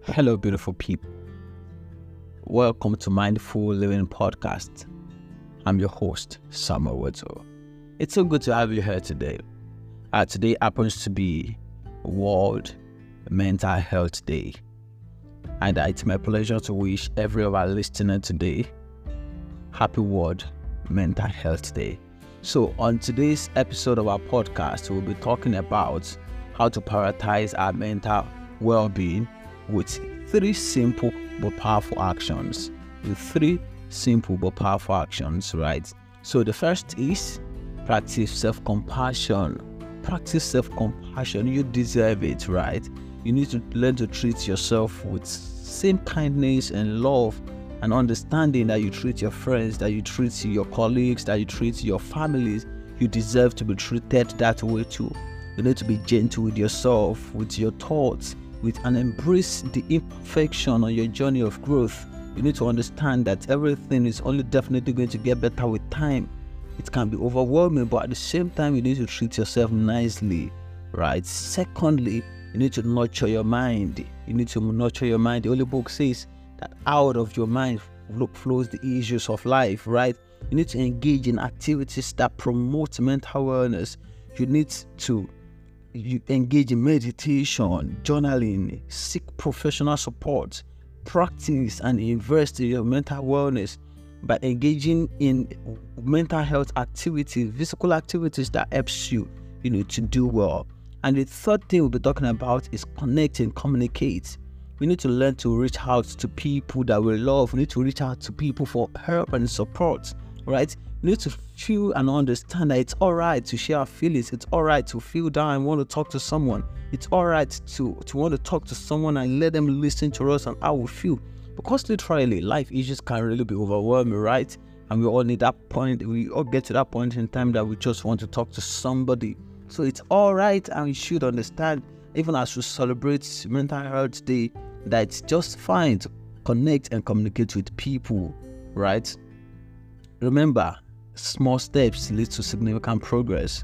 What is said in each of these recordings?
Hello, beautiful people. Welcome to Mindful Living Podcast. I'm your host, Samuel Weto. It's so good to have you here today. Today happens to be World Mental Health Day. And it's my pleasure to wish every of our listeners today Happy World Mental Health Day. So on today's episode of our podcast, we'll be talking about how to prioritize our mental well-being with three simple but powerful actions. Right? So the first is practice self-compassion. You deserve it, right? You need to learn to treat yourself with same kindness and love and understanding that you treat your friends, that you treat your colleagues, that you treat your families. You deserve to be treated that way too. You need to be gentle with yourself, with your thoughts, and embrace the imperfection on your journey of growth. You need to understand that everything is only definitely going to get better with time. It can be overwhelming, but at the same time, you need to treat yourself nicely, right? Secondly, you need to nurture your mind. The Holy Book says that out of your mind flows the issues of life, right? You need to engage in activities that promote mental wellness. You need to engage in meditation, journaling, seek professional support, practice and invest in your mental wellness by engaging in mental health activities, physical activities that helps you, to do well. And the third thing we'll be talking about is connect and communicate. We need to learn to reach out to people that we love. We need to reach out to people for help and support, right? We need to feel and understand that it's all right to share our feelings. It's all right to feel down and want to talk to someone. It's all right to want to talk to someone and let them listen to us and how we feel. Because literally, life issues can really be overwhelming, right? And we all need that point. We all get to that point in time that we just want to talk to somebody. So it's all right, and we should understand, even as we celebrate Mental Health Day, that it's just fine to connect and communicate with people, right? Remember, small steps lead to significant progress.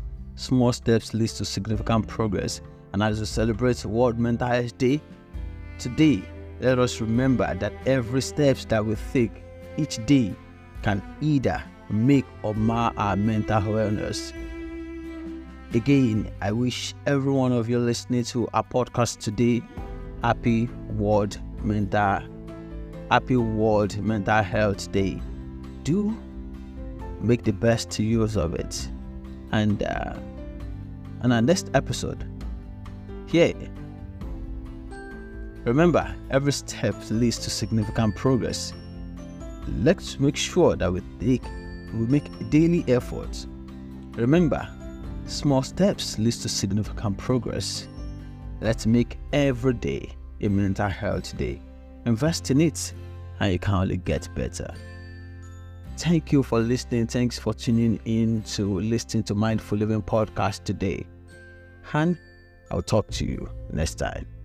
And as we celebrate World Mental Health Day, today, let us remember that every step that we take each day can either make or mar our mental wellness. Again, I wish every one of you listening to our podcast today Happy World Mental Health Day. Do make the best use of it. And our next episode, remember, every step leads to significant progress. Let's make sure that we make daily efforts. Remember, small steps leads to significant progress. Let's make every day a mental health day. Invest in it, and you can only get better. Thank you for listening. Thanks for tuning in to listen to Mindful Living Podcast today. And I'll talk to you next time.